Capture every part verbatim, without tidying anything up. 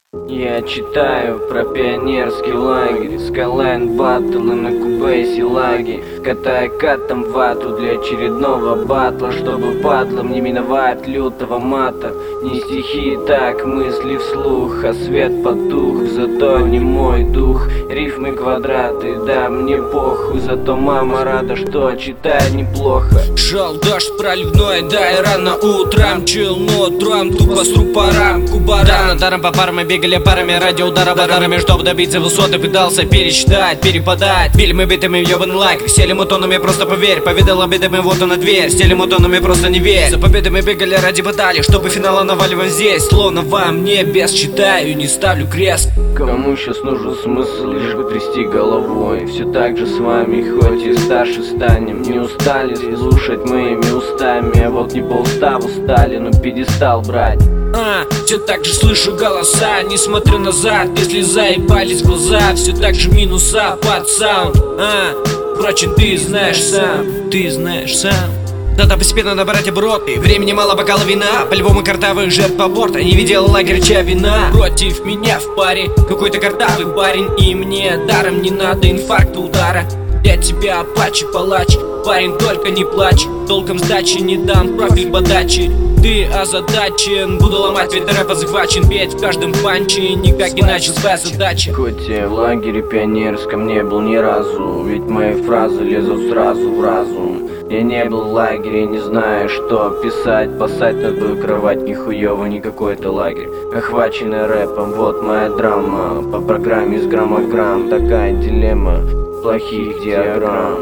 Я читаю про пионерский лагерь, Skyline баттлы на Кубейсе лаги, катая катом вату для очередного батла, чтобы падлам не миновать лютого мата. Не стихи, так мысли вслух, а свет потух, зато не мой дух. Рифмы квадраты, да мне похуй, зато мама рада, что читает неплохо. Шел дождь проливной, да и рано утром чил нутром, тупо с рупорам, кубарам. Даром по парам мы бегали парами ради удара ударами, чтобы добиться высоты, пытался пересчитать, перепадать. Били мы битыми в ёбаный лагерь, сели мутонами, просто поверь. Повидал обидами, вот она дверь, сели мутонами, просто не верь. За победами бегали ради баталий, чтобы финала наваливаем здесь. Словно вам не без читаю, не ставлю крест. Кому сейчас нужен смысл, лишь бы трясти головой. Все так же с вами, хоть и старше станем. Не устали слушать моими устами, а вот не по уставу стали, но пьедестал брать. А, все так же слышу голоса, не смотрю назад, если заебались глаза. Все так же минуса под саунд. А, впрочем, ты знаешь сам, ты знаешь сам. Надо постепенно набирать обороты, времени мало, бокала вина. По-любому картавых жертв по борту, не видел лагерь, чья вина. Против меня в паре какой-то картавый парень, и мне даром не надо инфаркта удара. Я тебя апачи палач, парень, только не плачь, толком сдачи не дам, профиль подачи. Ты озадачен, буду ломать, ведь рэпа захвачен, петь в каждом панче, никак иначе своя задача. Хоть я в лагере пионерском не был ни разу, ведь мои фразы лезут сразу в разум. Я не был в лагере, не знаю, что писать, пасать на твою кровать, нихуёво, не какой-то лагерь. Охваченный рэпом, вот моя драма, по программе из граммограмм, такая дилемма плохих диаграмм.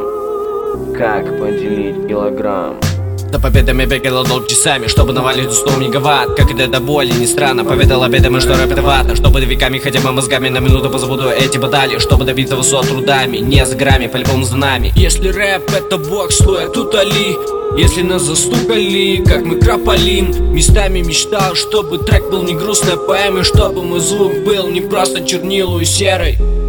Как поделить килограмм? За победами бегал долг часами, чтобы навалить сто мегаватт. Как это до боли, не странно, поведал обедами, что рэп это вата. Чтобы веками, хотя бы мозгами, на минуту позабуду эти баталии. Чтобы добиться высот трудами, не с грамми, по-любому за нами. Если рэп это бокс, то я тут Али. Если нас застукали, как мы крополим. Местами мечтал, чтобы трек был не грустной поэмой, чтобы мой звук был не просто чернилу и серой.